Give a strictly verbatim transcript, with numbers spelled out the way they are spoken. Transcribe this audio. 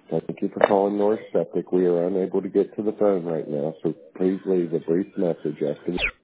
Thank you for calling North Septic. We are unable to get to the phone right now, so please leave a brief message after the